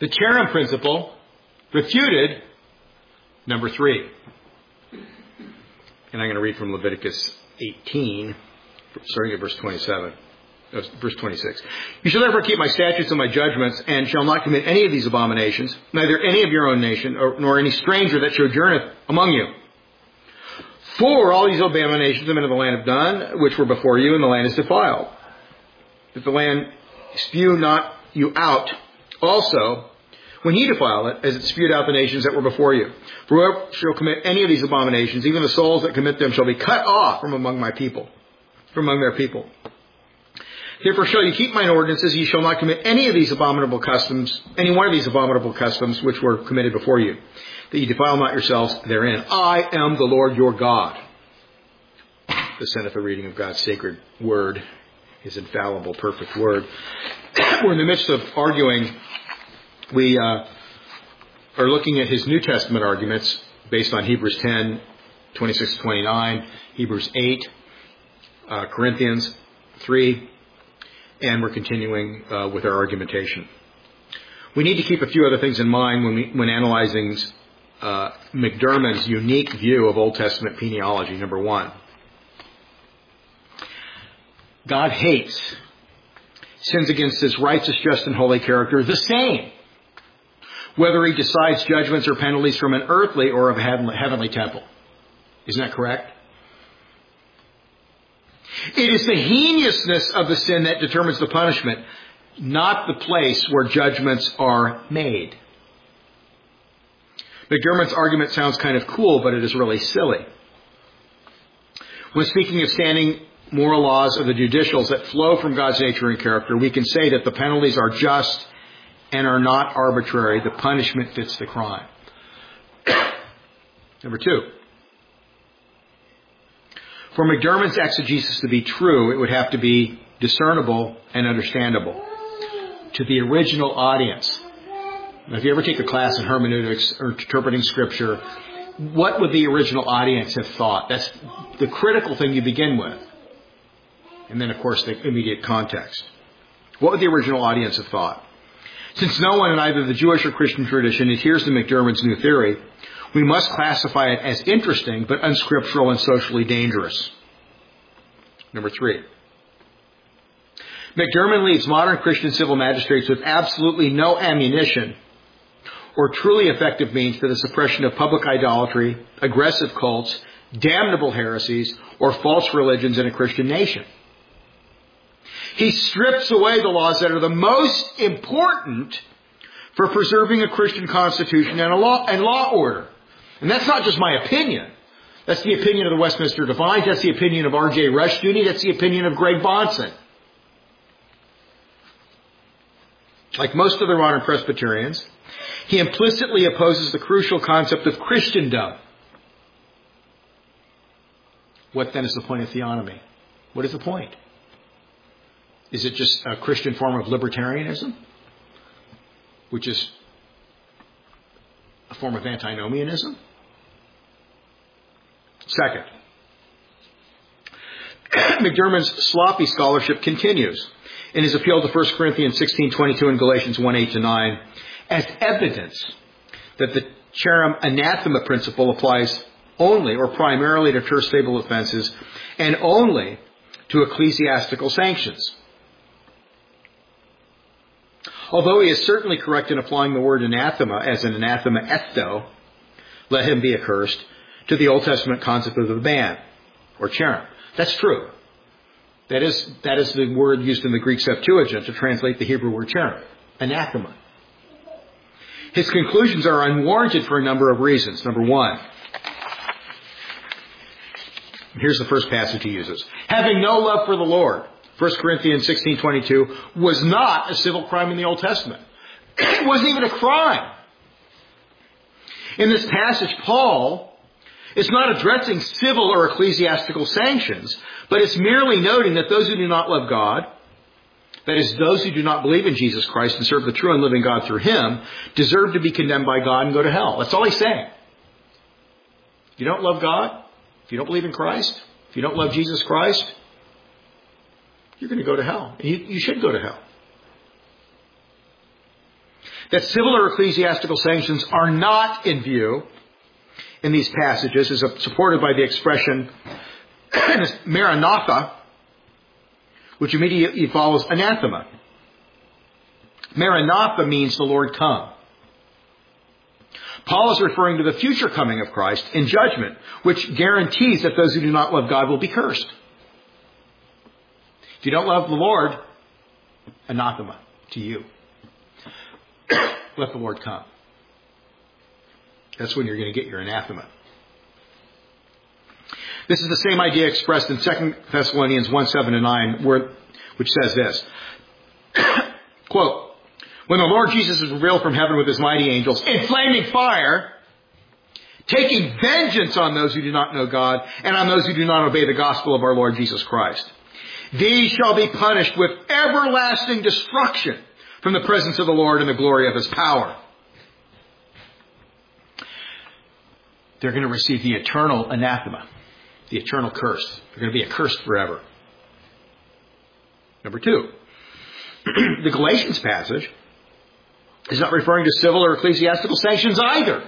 The Cherem principle refuted number 3. And I'm going to read from Leviticus 18, starting at verse 27. Verse 26. You shall therefore keep my statutes and my judgments, and shall not commit any of these abominations, neither any of your own nation, nor any stranger that sojourneth among you. For all these abominations the men of the land have done, which were before you, and the land is defiled. If the land spew not you out also, when ye defile it, as it spewed out the nations that were before you. For whoever shall commit any of these abominations, even the souls that commit them, shall be cut off from among my people, from among their people. Therefore shall you keep mine ordinances, ye shall not commit any of these abominable customs, any one of these abominable customs which were committed before you, that ye defile not yourselves therein. I am the Lord your God. The sendeth a reading of God's sacred word, his infallible, perfect word. We're in the midst of arguing. We are looking at his New Testament arguments based on Hebrews 10, 26-29, Hebrews 8, Corinthians 3, and we're continuing with our argumentation. We need to keep a few other things in mind when analyzing McDermott's unique view of Old Testament genealogy. Number 1, God hates sins against his righteous, just, and holy character the same, whether he decides judgments or penalties from an earthly or of a heavenly temple. Isn't that correct? It is the heinousness of the sin that determines the punishment, not the place where judgments are made. McDermott's argument sounds kind of cool, but it is really silly. When speaking of standing moral laws of the judicials that flow from God's nature and character, we can say that the penalties are just and are not arbitrary. The punishment fits the crime. Number 2. For McDermott's exegesis to be true, it would have to be discernible and understandable to the original audience. Now, if you ever take a class in hermeneutics or interpreting Scripture, what would the original audience have thought? That's the critical thing you begin with. And then, of course, the immediate context. What would the original audience have thought? Since no one in either the Jewish or Christian tradition adheres to McDermott's new theory, we must classify it as interesting but unscriptural and socially dangerous. Number 3. McDermott leaves modern Christian civil magistrates with absolutely no ammunition or truly effective means for the suppression of public idolatry, aggressive cults, damnable heresies, or false religions in a Christian nation. He strips away the laws that are the most important for preserving a Christian constitution and law order. And that's not just my opinion. That's the opinion of the Westminster Divines. That's the opinion of R.J. Rushdoony. That's the opinion of Greg Bahnsen. Like most other modern Presbyterians, he implicitly opposes the crucial concept of Christendom. What then is the point of theonomy? What is the point? Is it just a Christian form of libertarianism, which is a form of antinomianism? Second, McDermott's sloppy scholarship continues in his appeal to 1 Corinthians 16:22 and Galatians 1:8-9 as evidence that the Cherem anathema principle applies only or primarily to terse stable offenses and only to ecclesiastical sanctions. Although he is certainly correct in applying the word anathema as an anathema ethto, let him be accursed, to the Old Testament concept of the ban, or cherem. That's true. That is the word used in the Greek Septuagint to translate the Hebrew word cherem, anathema. His conclusions are unwarranted for a number of reasons. Number 1, here's the first passage he uses. Having no love for the Lord, 1 Corinthians 16:22, was not a civil crime in the Old Testament. It wasn't even a crime. In this passage, Paul is not addressing civil or ecclesiastical sanctions, but it's merely noting that those who do not love God, that is, those who do not believe in Jesus Christ and serve the true and living God through Him, deserve to be condemned by God and go to hell. That's all he's saying. If you don't love God, if you don't believe in Christ, if you don't love Jesus Christ, you're going to go to hell. You should go to hell. that civil or ecclesiastical sanctions are not in view in these passages is supported by the expression Maranatha, which immediately follows anathema. Maranatha means the Lord come. Paul is referring to the future coming of Christ in judgment, which guarantees that those who do not love God will be cursed. If you don't love the Lord, anathema to you. Let the Lord come. That's when you're going to get your anathema. This is the same idea expressed in 2 Thessalonians 1:7-9, which says this. Quote, when the Lord Jesus is revealed from heaven with his mighty angels in flaming fire, taking vengeance on those who do not know God and on those who do not obey the gospel of our Lord Jesus Christ. These shall be punished with everlasting destruction from the presence of the Lord and the glory of his power. They're going to receive the eternal anathema, the eternal curse. They're going to be accursed forever. Number 2, the Galatians passage is not referring to civil or ecclesiastical sanctions either.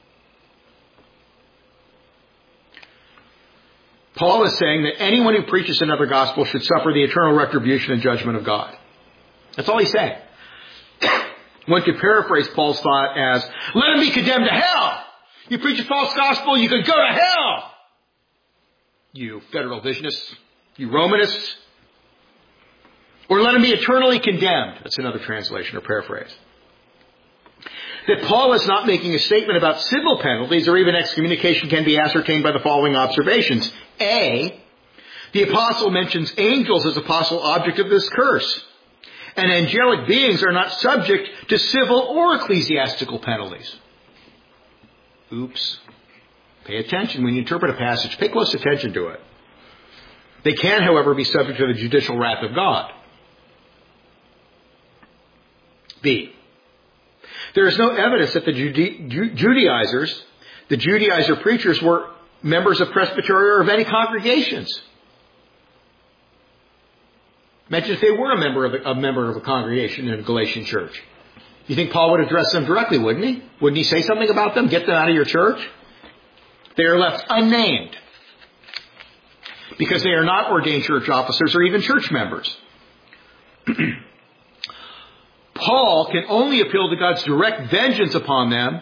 Paul is saying that anyone who preaches another gospel should suffer the eternal retribution and judgment of God. That's all he's saying. One could paraphrase Paul's thought as, let him be condemned to hell. You preach a false gospel, you could go to hell. You federal visionists, you Romanists. Or let him be eternally condemned. That's another translation or paraphrase. That Paul is not making a statement about civil penalties or even excommunication can be ascertained by the following observations. A, the apostle mentions angels as a possible object of this curse. And angelic beings are not subject to civil or ecclesiastical penalties. Oops. Pay attention when you interpret a passage. Pay close attention to it. They can, however, be subject to the judicial wrath of God. B, there is no evidence that the Judaizers, the Judaizer preachers, were members of Presbytery or of any congregations. Imagine if they were a member of a congregation in a Galatian church. You think Paul would address them directly, wouldn't he? Wouldn't he say something about them? Get them out of your church? They are left unnamed because they are not ordained church officers or even church members. Paul can only appeal to God's direct vengeance upon them.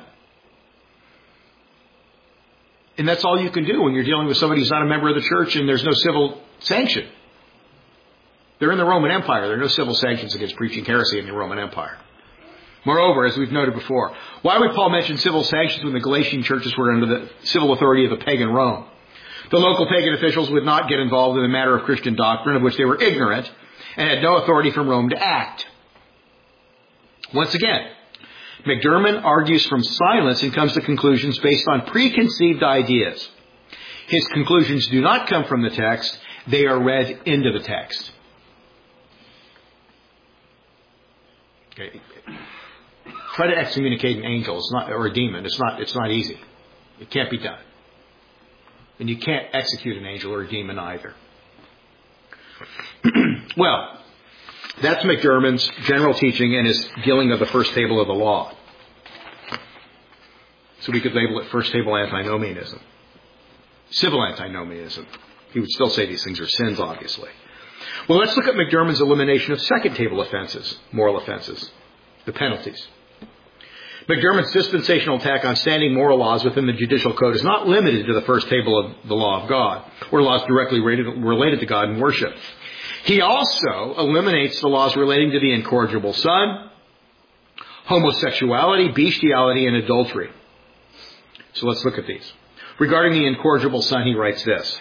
And that's all you can do when you're dealing with somebody who's not a member of the church and there's no civil sanction. They're in the Roman Empire. There are no civil sanctions against preaching heresy in the Roman Empire. Moreover, as we've noted before, why would Paul mention civil sanctions when the Galatian churches were under the civil authority of the pagan Rome? The local pagan officials would not get involved in the matter of Christian doctrine of which they were ignorant and had no authority from Rome to act. Once again, McDermott argues from silence and comes to conclusions based on preconceived ideas. His conclusions do not come from the text. They are read into the text. Okay. Try to excommunicate an angel or a demon. It's not easy. It can't be done. And you can't execute an angel or a demon either. Well, that's McDermott's general teaching and his dealing of the first table of the law. So we could label it first table antinomianism. Civil antinomianism. He would still say these things are sins, obviously. Well, let's look at McDermott's elimination of second table offenses, moral offenses, the penalties. McDermott's dispensational attack on standing moral laws within the judicial code is not limited to the first table of the law of God, or laws directly related to God and worship. He also eliminates the laws relating to the incorrigible son, homosexuality, bestiality, and adultery. So let's look at these. Regarding the incorrigible son, he writes this.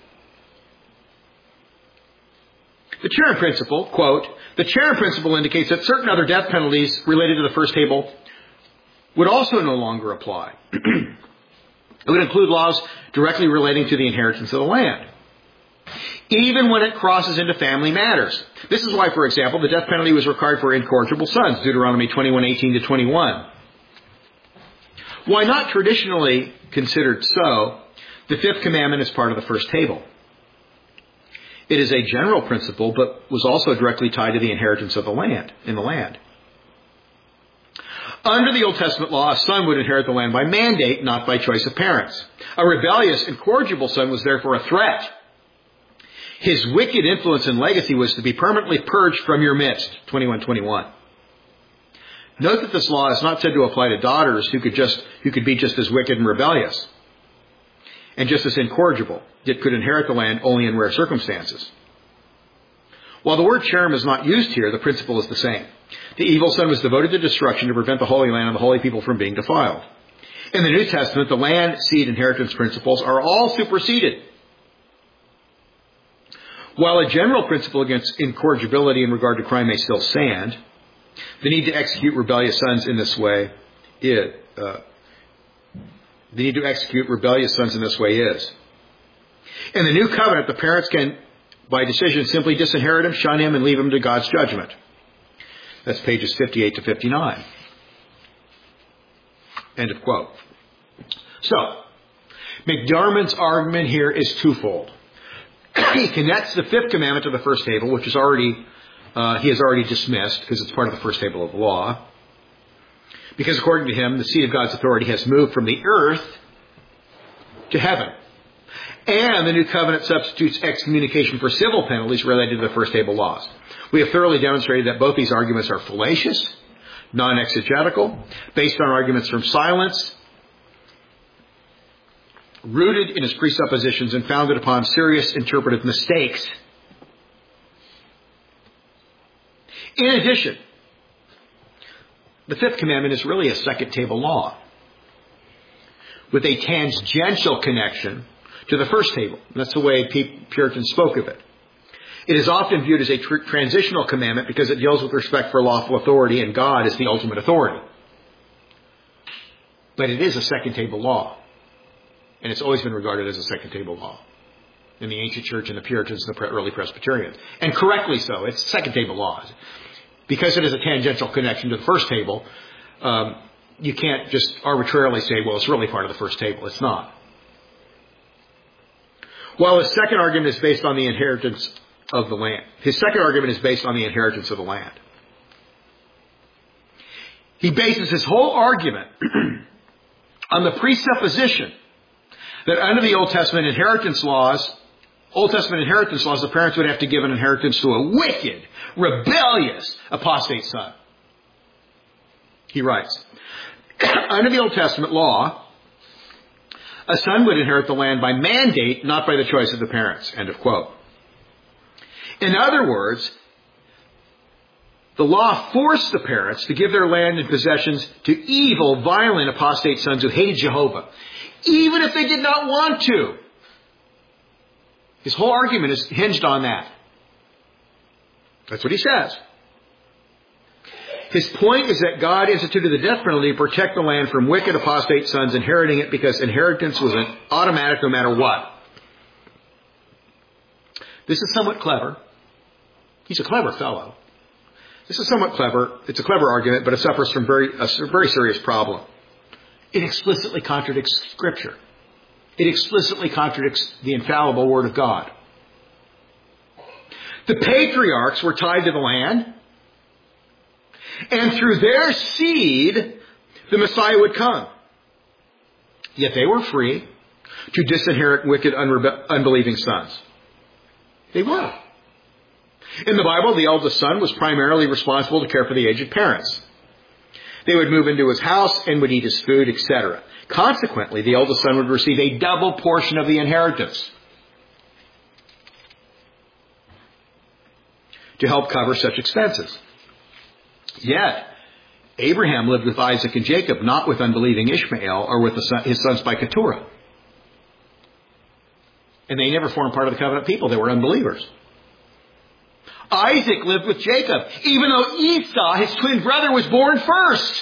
The Charon principle, quote, the Charon principle indicates that certain other death penalties related to the first table would also no longer apply. It would include laws directly relating to the inheritance of the land, even when it crosses into family matters. This is why, for example, the death penalty was required for incorrigible sons, Deuteronomy 21:18-21. Why not traditionally considered so, the fifth commandment is part of the first table. It is a general principle, but was also directly tied to the inheritance of the land, in the land. Under the Old Testament law, a son would inherit the land by mandate, not by choice of parents. A rebellious, incorrigible son was therefore a threat. His wicked influence and legacy was to be permanently purged from your midst. 21:21. Note that this law is not said to apply to daughters who could be just as wicked and rebellious and just as incorrigible, yet could inherit the land only in rare circumstances. While the word cherem is not used here, the principle is the same. The evil son was devoted to destruction to prevent the Holy Land and the holy people from being defiled. In the New Testament, the land seed inheritance principles are all superseded. While a general principle against incorrigibility in regard to crime may still stand, the need to execute rebellious sons in this way is. In the New Covenant, the parents can, by decision, simply disinherit him, shun him, and leave him to God's judgment. That's pages 58 to 59. End of quote. So, McDermott's argument here is twofold. He connects the fifth commandment to the first table, which is he has already dismissed because it's part of the first table of the law. Because according to him, the seat of God's authority has moved from the earth to heaven. And the New Covenant substitutes excommunication for civil penalties related to the first table laws. We have thoroughly demonstrated that both these arguments are fallacious, non-exegetical, based on arguments from silence, rooted in his presuppositions, and founded upon serious interpretive mistakes. In addition, the fifth commandment is really a second table law with a tangential connection to the first table. That's the way Puritans spoke of it. It is often viewed as a transitional commandment because it deals with respect for lawful authority, and God is the ultimate authority. But it is a second table law. And it's always been regarded as a second table law in the ancient church and the Puritans and the early Presbyterians. And correctly so. It's second table laws. Because it is a tangential connection to the first table, you can't just arbitrarily say, well, it's really part of the first table. It's not. While his second argument is based on the inheritance of the land. His second argument is based on the inheritance of the land. He bases his whole argument on the presupposition that under the Old Testament inheritance laws, the parents would have to give an inheritance to a wicked, rebellious, apostate son. He writes, under the Old Testament law, a son would inherit the land by mandate, not by the choice of the parents. End of quote. In other words, the law forced the parents to give their land and possessions to evil, violent, apostate sons who hated Jehovah, even if they did not want to. His whole argument is hinged on that. That's what he says. His point is that God instituted the death penalty to protect the land from wicked apostate sons inheriting it because inheritance was an automatic no matter what. This is somewhat clever. He's a clever fellow. This is somewhat clever. It's a clever argument, but it suffers from a very serious problem. It explicitly contradicts Scripture. It explicitly contradicts the infallible Word of God. The patriarchs were tied to the land, and through their seed, the Messiah would come. Yet they were free to disinherit wicked, unbelieving sons. They were. In the Bible, the eldest son was primarily responsible to care for the aged parents. They would move into his house and would eat his food, etc. Consequently, the eldest son would receive a double portion of the inheritance to help cover such expenses. Yet, Abraham lived with Isaac and Jacob, not with unbelieving Ishmael or with his sons by Keturah. And they never formed part of the covenant people. They were unbelievers. Isaac lived with Jacob, even though Esau, his twin brother, was born first.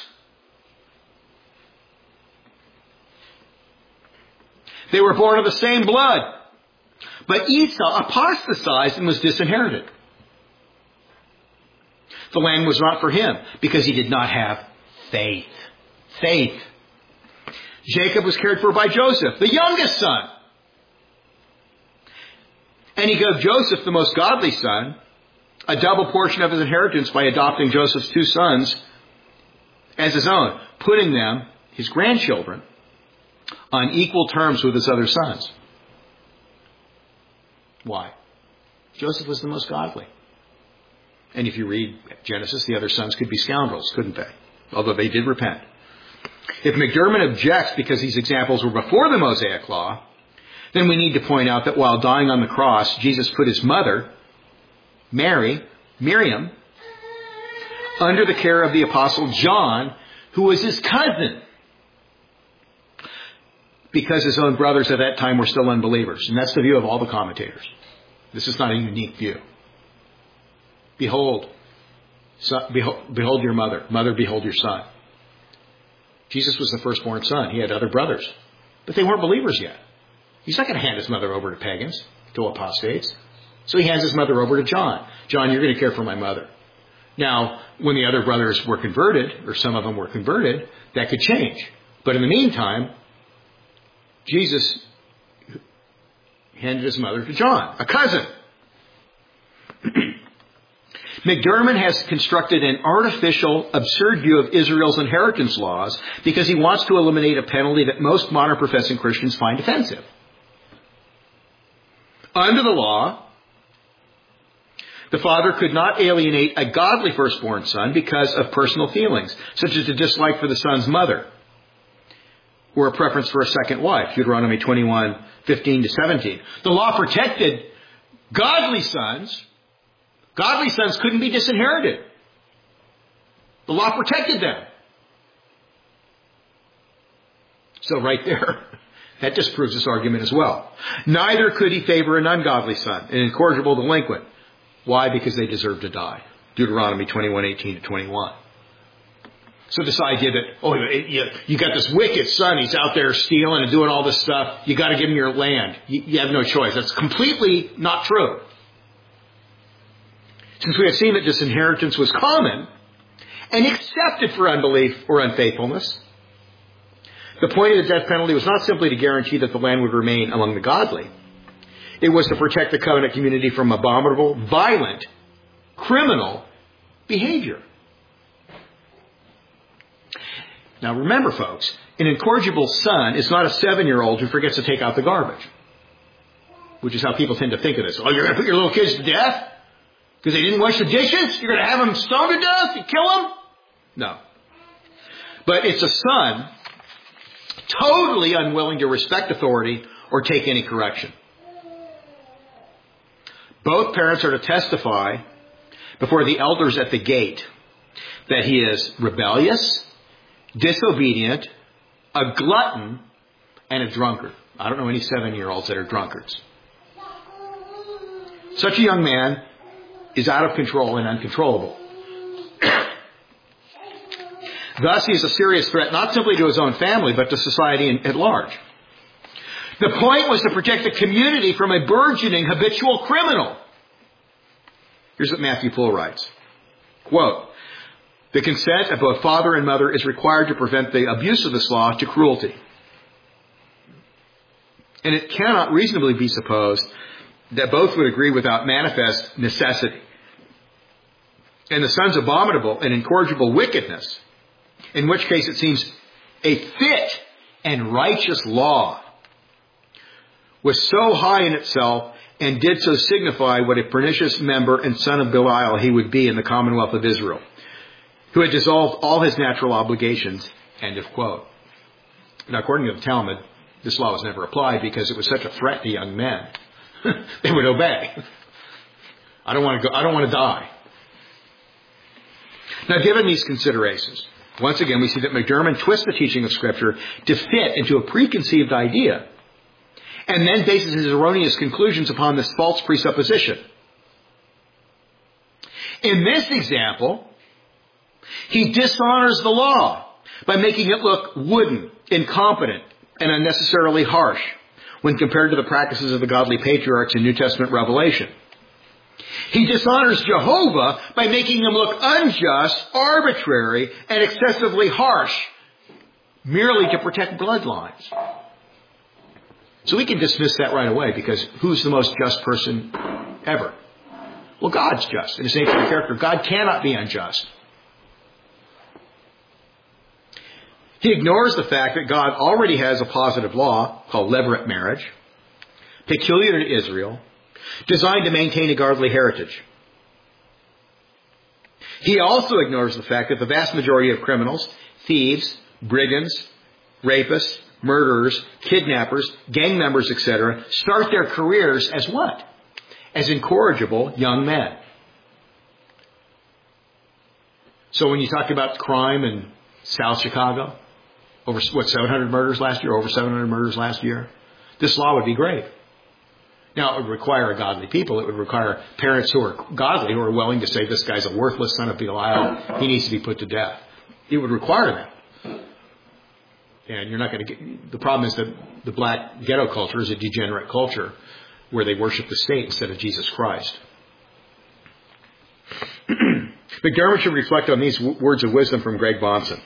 They were born of the same blood. But Esau apostatized and was disinherited. The land was not for him because he did not have faith. Faith. Jacob was cared for by Joseph, the youngest son. And he gave Joseph, the most godly son, a double portion of his inheritance by adopting Joseph's two sons as his own, putting them, his grandchildren, on equal terms with his other sons. Why? Joseph was the most godly. And if you read Genesis, the other sons could be scoundrels, couldn't they? Although they did repent. If McDermott objects because these examples were before the Mosaic Law, then we need to point out that while dying on the cross, Jesus put his mother, Miriam, under the care of the Apostle John, who was his cousin, because his own brothers at that time were still unbelievers. And that's the view of all the commentators. This is not a unique view. Behold your mother. Mother, behold your son. Jesus was the firstborn son. He had other brothers, but they weren't believers yet. He's not going to hand his mother over to pagans, to apostates. So he hands his mother over to John. John, you're going to care for my mother. Now, when the other brothers were converted, or some of them were converted, that could change. But in the meantime, Jesus handed his mother to John, a cousin. McDermott has constructed an artificial, absurd view of Israel's inheritance laws because he wants to eliminate a penalty that most modern professing Christians find offensive. Under the law, the father could not alienate a godly firstborn son because of personal feelings, such as a dislike for the son's mother, or a preference for a second wife, Deuteronomy 21:15-17. The law protected godly sons. Godly sons couldn't be disinherited. The law protected them. So right there, that disproves this argument as well. Neither could he favor an ungodly son, an incorrigible delinquent. Why? Because they deserve to die. Deuteronomy 21:18-21. So this idea that, you got this wicked son, he's out there stealing and doing all this stuff, you got to give him your land. You have no choice. That's completely not true. Since we have seen that disinheritance was common and accepted for unbelief or unfaithfulness, the point of the death penalty was not simply to guarantee that the land would remain among the godly. It was to protect the covenant community from abominable, violent, criminal behavior. Now remember, folks, an incorrigible son is not a 7-year-old who forgets to take out the garbage, which is how people tend to think of this. Oh, you're going to put your little kids to death because they didn't wash the dishes? You're going to have them stoned to death? You kill them? No. But it's a son totally unwilling to respect authority or take any correction. Both parents are to testify before the elders at the gate that he is rebellious, disobedient, a glutton, and a drunkard. I don't know any 7-year-olds that are drunkards. Such a young man is out of control and uncontrollable. Thus, he is a serious threat not simply to his own family, but to society at large. The point was to protect the community from a burgeoning habitual criminal. Here's what Matthew Poole writes. Quote, the consent of both father and mother is required to prevent the abuse of this law to cruelty. And it cannot reasonably be supposed that both would agree without manifest necessity. And the son's abominable and incorrigible wickedness, in which case it seems a fit and righteous law, was so high in itself and did so signify what a pernicious member and son of Belial he would be in the commonwealth of Israel, who had dissolved all his natural obligations. End of quote. Now, according to the Talmud, this law was never applied because it was such a threat to young men. They would obey. I don't want to die. Now, given these considerations, once again, we see that McDermott twists the teaching of Scripture to fit into a preconceived idea and then bases his erroneous conclusions upon this false presupposition. In this example, he dishonors the law by making it look wooden, incompetent, and unnecessarily harsh when compared to the practices of the godly patriarchs in New Testament revelation. He dishonors Jehovah by making him look unjust, arbitrary, and excessively harsh, merely to protect bloodlines. So we can dismiss that right away because who's the most just person ever? Well, God's just. In his nature and character, God cannot be unjust. He ignores the fact that God already has a positive law called levirate marriage, peculiar to Israel, designed to maintain a godly heritage. He also ignores the fact that the vast majority of criminals, thieves, brigands, rapists, murderers, kidnappers, gang members, etc., start their careers as what? As incorrigible young men. So when you talk about crime in South Chicago, over 700 murders last year, over 700 murders last year, this law would be grave. Now, it would require a godly people. It would require parents who are godly, who are willing to say, this guy's a worthless son of Belial. He needs to be put to death. It would require that. And you're not going to get... The problem is that the black ghetto culture is a degenerate culture where they worship the state instead of Jesus Christ. McDermott should reflect on these words of wisdom from Greg Bahnsen.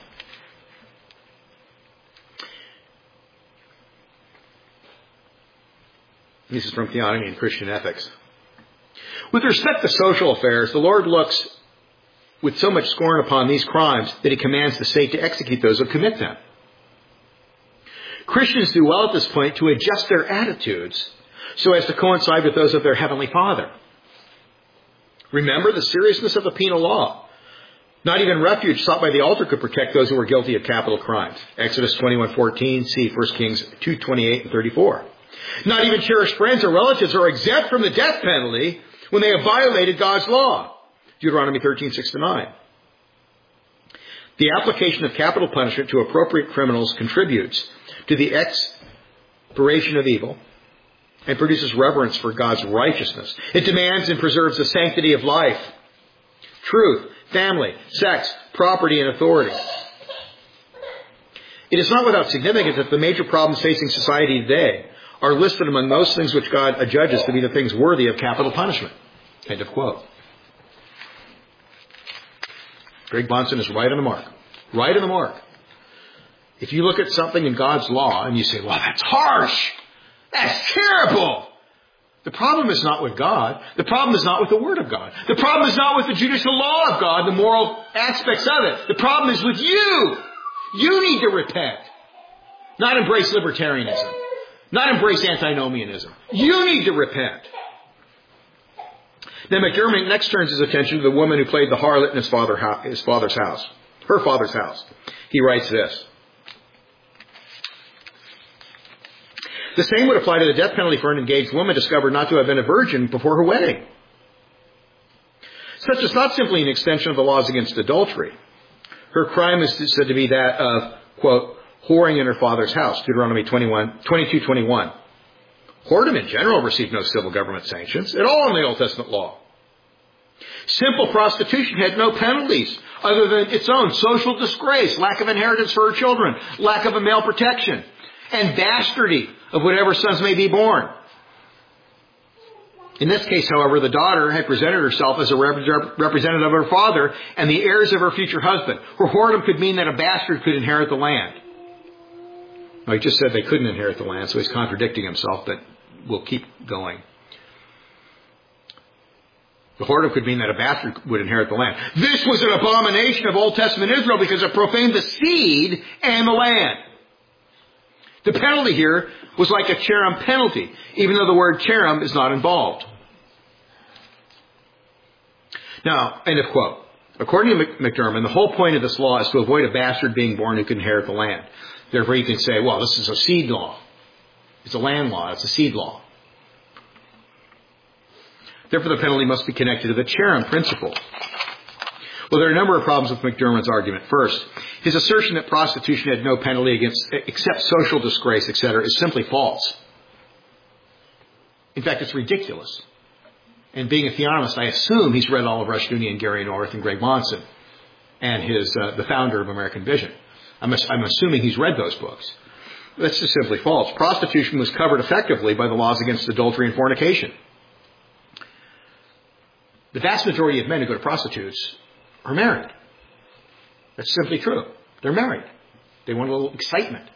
This is from Theonomy and Christian Ethics. With respect to social affairs, the Lord looks with so much scorn upon these crimes that he commands the state to execute those who commit them. Christians do well at this point to adjust their attitudes so as to coincide with those of their Heavenly Father. Remember the seriousness of the penal law. Not even refuge sought by the altar could protect those who were guilty of capital crimes. Exodus 21:14, see 1 Kings 2:28 and 34. Not even cherished friends or relatives are exempt from the death penalty when they have violated God's law. Deuteronomy 13:6-9. The application of capital punishment to appropriate criminals contributes to the expiration of evil and produces reverence for God's righteousness. It demands and preserves the sanctity of life, truth, family, sex, property, and authority. It is not without significance that the major problems facing society today are listed among those things which God adjudges to be the things worthy of capital punishment. End of quote. Greg Bahnsen is right on the mark. Right on the mark. If you look at something in God's law and you say, well, that's harsh. That's terrible. The problem is not with God. The problem is not with the Word of God. The problem is not with the judicial law of God, the moral aspects of it. The problem is with you. You need to repent. Not embrace libertarianism. Not embrace antinomianism. You need to repent. Then McDermott next turns his attention to the woman who played the harlot in his father's house. Her father's house. He writes this. The same would apply to the death penalty for an engaged woman discovered not to have been a virgin before her wedding. Such is not simply an extension of the laws against adultery. Her crime is said to be that of, quote, whoring in her father's house, Deuteronomy 22:21. Whoredom in general received no civil government sanctions at all in the Old Testament law. Simple prostitution had no penalties other than its own social disgrace, lack of inheritance for her children, lack of a male protection, and bastardy of whatever sons may be born. In this case, however, the daughter had presented herself as a representative of her father and the heirs of her future husband. Her whoredom could mean that a bastard could inherit the land. Well, he just said they couldn't inherit the land, so he's contradicting himself, but we'll keep going. The whoredom could mean that a bastard would inherit the land. This was an abomination of Old Testament Israel because it profaned the seed and the land. The penalty here was like a cherem penalty, even though the word cherem is not involved. Now, end of quote. According to McDermott, the whole point of this law is to avoid a bastard being born who can inherit the land. Therefore, you can say, well, this is a seed law. It's a land law. It's a seed law. Therefore, the penalty must be connected to the cherem principle. Well, there are a number of problems with McDermott's argument. First, his assertion that prostitution had no penalty except social disgrace, etc., is simply false. In fact, it's ridiculous. And being a theonomist, I assume he's read all of Rushdoony and Gary North and Greg Bahnsen and the founder of American Vision. I'm assuming he's read those books. That's just simply false. Prostitution was covered effectively by the laws against adultery and fornication. The vast majority of men who go to prostitutes are married. That's simply true. They're married. They want a little excitement.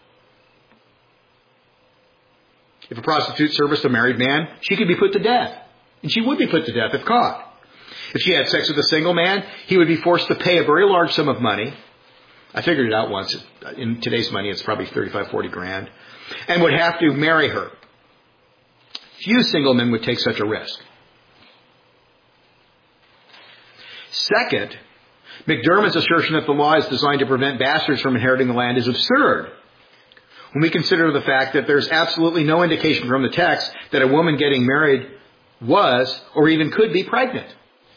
If a prostitute serviced a married man, she could be put to death. And she would be put to death if caught. If she had sex with a single man, he would be forced to pay a very large sum of money, I figured it out once. In today's money, it's probably 35, 40 grand. And would have to marry her. Few single men would take such a risk. Second, McDermott's assertion that the law is designed to prevent bastards from inheriting the land is absurd when we consider the fact that there's absolutely no indication from the text that a woman getting married was or even could be pregnant.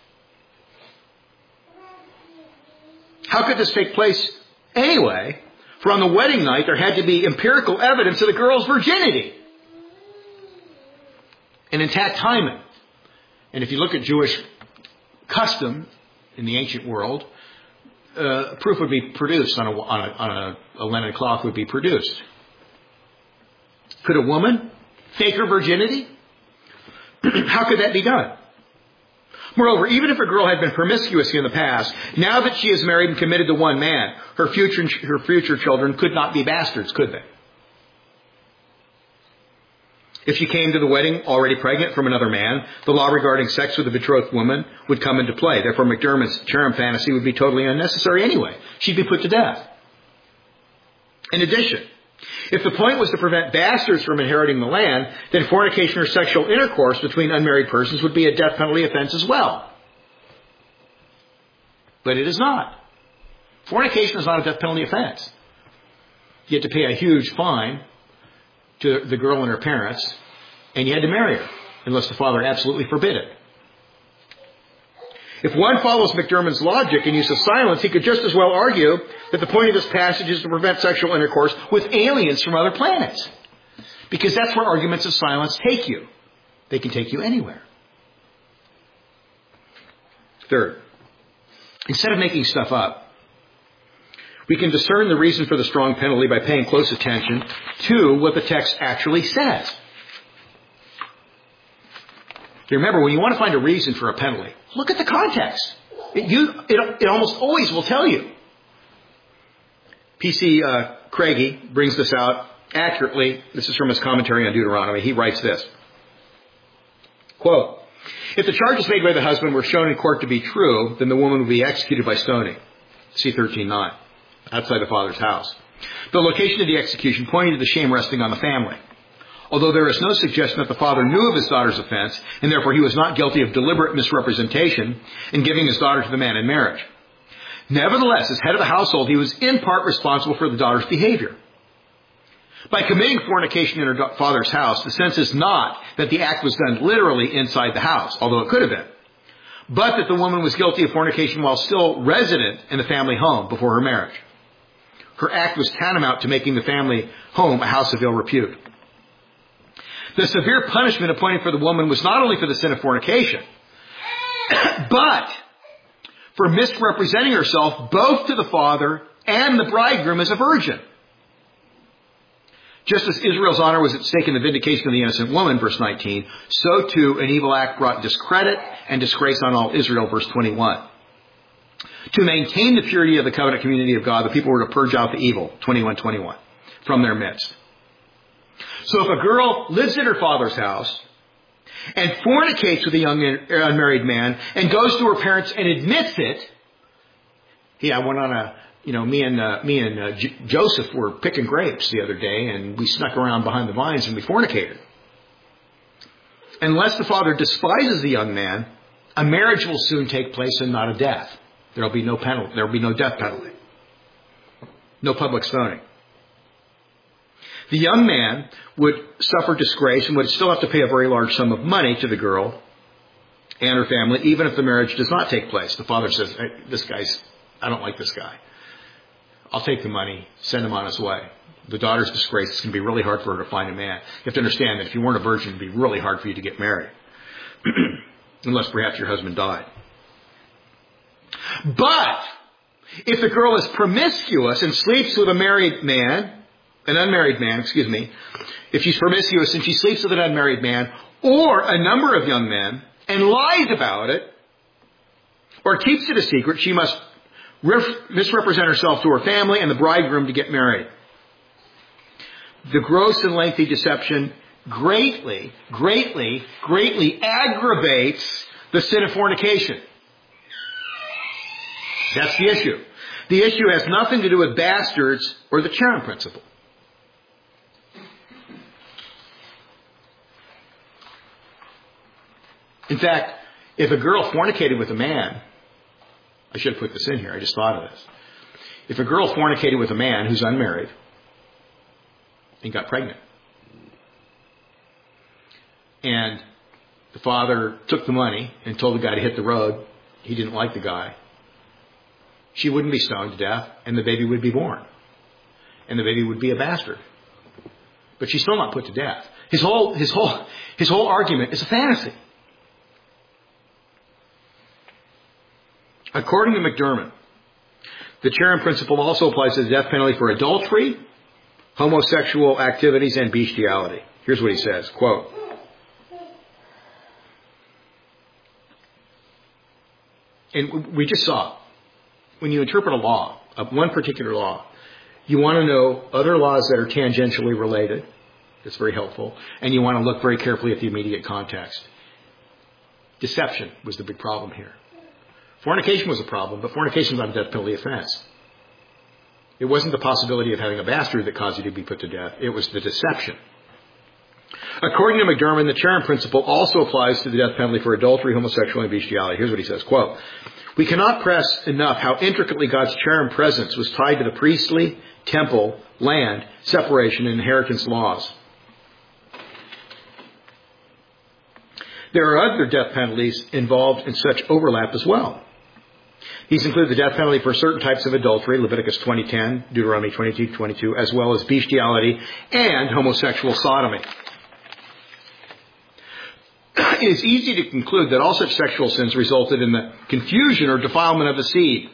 How could this take place anyway? For on the wedding night, there had to be empirical evidence of the girl's virginity. An intact hymen. And if you look at Jewish custom in the ancient world, proof would be produced on a linen cloth would be produced. Could a woman fake her virginity? How could that be done? Moreover, even if a girl had been promiscuous in the past, now that she is married and committed to one man, her future children could not be bastards, could they? If she came to the wedding already pregnant from another man, the law regarding sex with a betrothed woman would come into play. Therefore, McDermott's cherub fantasy would be totally unnecessary anyway. She'd be put to death. In addition, if the point was to prevent bastards from inheriting the land, then fornication or sexual intercourse between unmarried persons would be a death penalty offense as well. But it is not. Fornication is not a death penalty offense. You had to pay a huge fine to the girl and her parents, and you had to marry her, unless the father absolutely forbid it. If one follows McDermott's logic and uses silence, he could just as well argue that the point of this passage is to prevent sexual intercourse with aliens from other planets. Because that's where arguments of silence take you. They can take you anywhere. Third, instead of making stuff up, we can discern the reason for the strong penalty by paying close attention to what the text actually says. You remember, when you want to find a reason for a penalty, look at the context. It almost always will tell you. P.C. Craigie brings this out accurately. This is from his commentary on Deuteronomy. He writes this. Quote, if the charges made by the husband were shown in court to be true, then the woman would be executed by stoning. See 13:9. Outside the father's house. The location of the execution pointed to the shame resting on the family. Although there is no suggestion that the father knew of his daughter's offense, and therefore he was not guilty of deliberate misrepresentation in giving his daughter to the man in marriage. Nevertheless, as head of the household, he was in part responsible for the daughter's behavior. By committing fornication in her father's house, the sense is not that the act was done literally inside the house, although it could have been, but that the woman was guilty of fornication while still resident in the family home before her marriage. Her act was tantamount to making the family home a house of ill repute. The severe punishment appointed for the woman was not only for the sin of fornication, but for misrepresenting herself both to the father and the bridegroom as a virgin. Just as Israel's honor was at stake in the vindication of the innocent woman, verse 19, so too an evil act brought discredit and disgrace on all Israel, verse 21. To maintain the purity of the covenant community of God, the people were to purge out the evil, 21:21, from their midst. So if a girl lives in her father's house and fornicates with a young unmarried man and goes to her parents and admits it, I went on me and Joseph were picking grapes the other day, and we snuck around behind the vines and we fornicated. Unless the father despises the young man, a marriage will soon take place and not a death. There will be no penalty. There will be no death penalty. No public stoning. The young man would suffer disgrace and would still have to pay a very large sum of money to the girl and her family, even if the marriage does not take place. The father says, hey, I don't like this guy. I'll take the money, send him on his way. The daughter's disgrace, it's going to be really hard for her to find a man. You have to understand that if you weren't a virgin, it would be really hard for you to get married. Unless perhaps your husband died. But if the girl is promiscuous and sleeps with an unmarried man, if she's promiscuous and she sleeps with an unmarried man or a number of young men and lies about it or keeps it a secret, she must misrepresent herself to her family and the bridegroom to get married. The gross and lengthy deception greatly aggravates the sin of fornication. That's the issue. The issue has nothing to do with bastards or the Cherem principle. In fact, if a girl fornicated with a man, I should have put this in here, I just thought of this. If a girl fornicated with a man who's unmarried and got pregnant, and the father took the money and told the guy to hit the road, he didn't like the guy, she wouldn't be stoned to death, and the baby would be born. And the baby would be a bastard. But she's still not put to death. His whole argument is a fantasy. According to McDermott, the Cherem principle also applies to the death penalty for adultery, homosexual activities, and bestiality. Here's what he says, quote, and we just saw, when you interpret a law, one particular law, you want to know other laws that are tangentially related. That's very helpful. And you want to look very carefully at the immediate context. Deception was the big problem here. Fornication was a problem, but fornication was not a death penalty offense. It wasn't the possibility of having a bastard that caused you to be put to death. It was the deception. According to McDermott, the Cherem principle also applies to the death penalty for adultery, homosexuality, and bestiality. Here's what he says, quote, we cannot press enough how intricately God's Cherem presence was tied to the priestly, temple, land, separation, and inheritance laws. There are other death penalties involved in such overlap as well. These include the death penalty for certain types of adultery, Leviticus 20:10, Deuteronomy 22:22, as well as bestiality and homosexual sodomy. It is easy to conclude that all such sexual sins resulted in the confusion or defilement of the seed,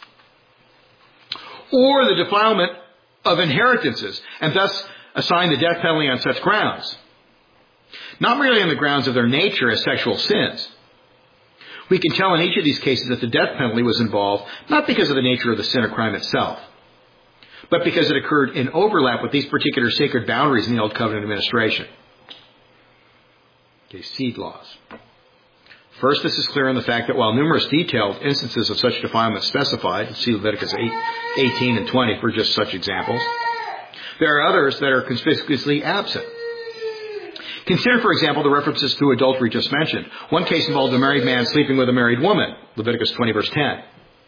or the defilement of inheritances, and thus assign the death penalty on such grounds. Not merely on the grounds of their nature as sexual sins. We can tell in each of these cases that the death penalty was involved not because of the nature of the sin or crime itself, but because it occurred in overlap with these particular sacred boundaries in the Old Covenant administration. Okay, seed laws. First, this is clear in the fact that while numerous detailed instances of such defilement specified, see Leviticus 18 and 20 for just such examples, there are others that are conspicuously absent. Consider, for example, the references to adultery just mentioned. One case involved a married man sleeping with a married woman, Leviticus 20, verse 10.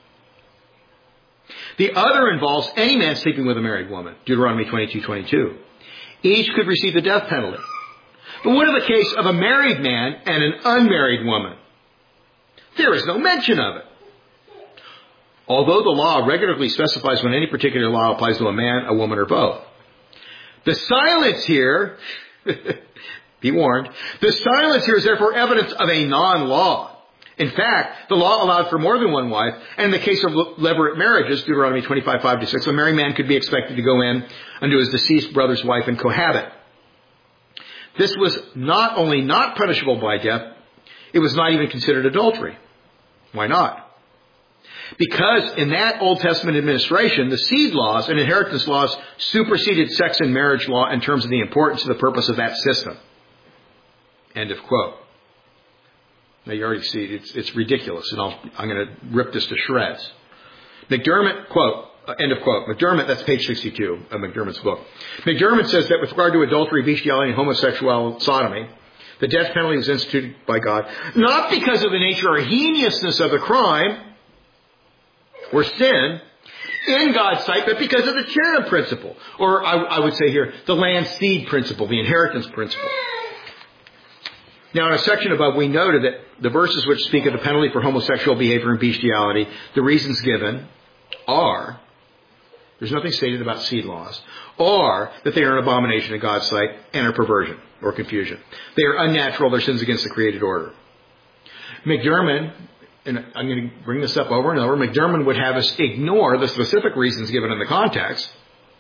The other involves any man sleeping with a married woman, Deuteronomy 22:22. Each could receive the death penalty. But what of the case of a married man and an unmarried woman? There is no mention of it. Although the law regularly specifies when any particular law applies to a man, a woman, or both. The silence here... Be warned. The silence here is therefore evidence of a non-law. In fact, the law allowed for more than one wife, and in the case of levirate marriages, Deuteronomy 25:5-6, a married man could be expected to go in unto his deceased brother's wife and cohabit. This was not only not punishable by death, it was not even considered adultery. Why not? Because in that Old Testament administration, the seed laws and inheritance laws superseded sex and marriage law in terms of the importance of the purpose of that system. End of quote. Now you already see it's ridiculous, and I'm going to rip this to shreds. McDermott, quote, end of quote. McDermott, that's page 62 of McDermott's book. McDermott says that with regard to adultery, bestiality, and homosexual sodomy, the death penalty was instituted by God, not because of the nature or heinousness of the crime or sin in God's sight, but because of the Cherem principle, or I would say here, the land seed principle, the inheritance principle. Now, in a section above, we noted that the verses which speak of the penalty for homosexual behavior and bestiality, the reasons given are, there's nothing stated about seed laws, or that they are an abomination in God's sight and a perversion or confusion. They are unnatural, they're sins against the created order. McDermott, and I'm going to bring this up over and over, McDermott would have us ignore the specific reasons given in the context,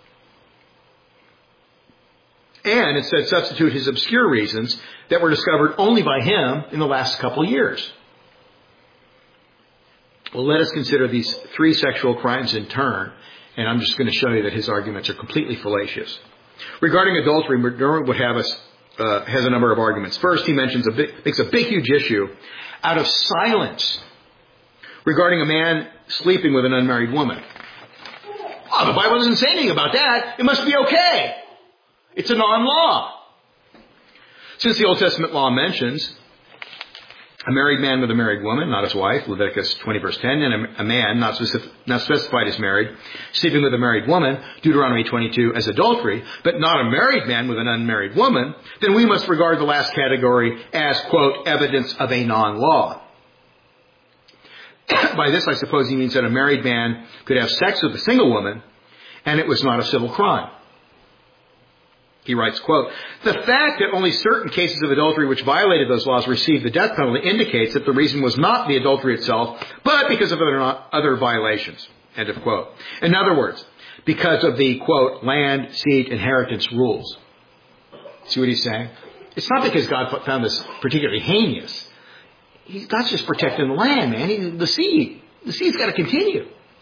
and instead substitute his obscure reasons that were discovered only by him in the last couple of years. Well, let us consider these three sexual crimes in turn, and I'm just going to show you that his arguments are completely fallacious. Regarding adultery, McDermott would have us has a number of arguments. First, he makes a big, huge issue out of silence regarding a man sleeping with an unmarried woman. Oh, the Bible doesn't say anything about that. It must be okay. It's a non-law. Since the Old Testament law mentions a married man with a married woman, not his wife, Leviticus 20 verse 10, and a man, not specified as married, sleeping with a married woman, Deuteronomy 22, as adultery, but not a married man with an unmarried woman, then we must regard the last category as, quote, evidence of a non-law. By this, I suppose he means that a married man could have sex with a single woman, and it was not a civil crime. He writes, quote, the fact that only certain cases of adultery which violated those laws received the death penalty indicates that the reason was not the adultery itself, but because of other violations, end of quote. In other words, because of the, quote, land, seed, inheritance rules. See what he's saying? It's not because God found this particularly heinous. God's just protecting the land, man. The seed's got to continue.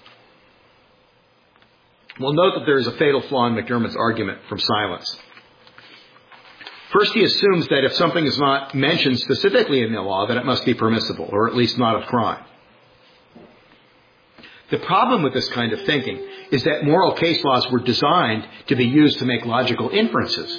Well, note that there is a fatal flaw in McDermott's argument from silence. First, he assumes that if something is not mentioned specifically in the law, that it must be permissible, or at least not a crime. The problem with this kind of thinking is that moral case laws were designed to be used to make logical inferences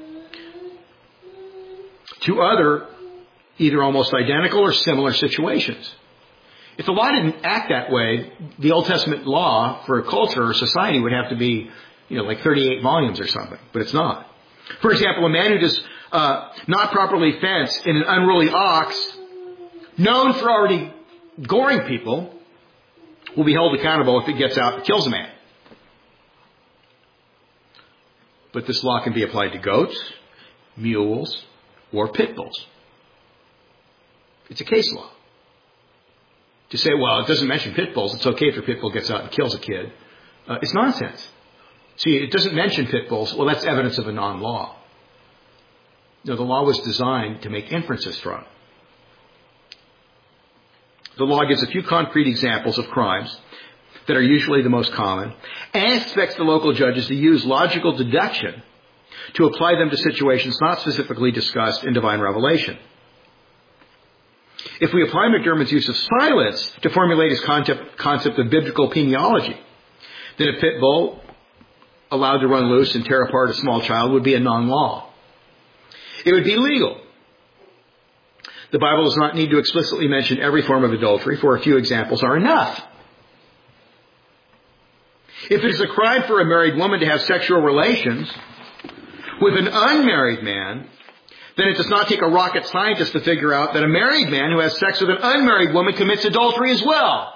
to other, either almost identical or similar situations. If the law didn't act that way, the Old Testament law for a culture or society would have to be, like 38 volumes or something. But it's not. For example, a man who does not properly fence in an unruly ox, known for already goring people, will be held accountable if he gets out and kills a man. But this law can be applied to goats, mules, or pit bulls. It's a case law. To say, well, it doesn't mention pit bulls, it's okay if your pit bull gets out and kills a kid, it's nonsense. See, it doesn't mention pit bulls. Well, that's evidence of a non-law. No, the law was designed to make inferences from. The law gives a few concrete examples of crimes that are usually the most common and expects the local judges to use logical deduction to apply them to situations not specifically discussed in divine revelation. If we apply McDermott's use of silence to formulate his concept of biblical peniology, then a pit bull allowed to run loose and tear apart a small child would be a non-law. It would be legal. The Bible does not need to explicitly mention every form of adultery, for a few examples are enough. If it is a crime for a married woman to have sexual relations with an unmarried man, then it does not take a rocket scientist to figure out that a married man who has sex with an unmarried woman commits adultery as well.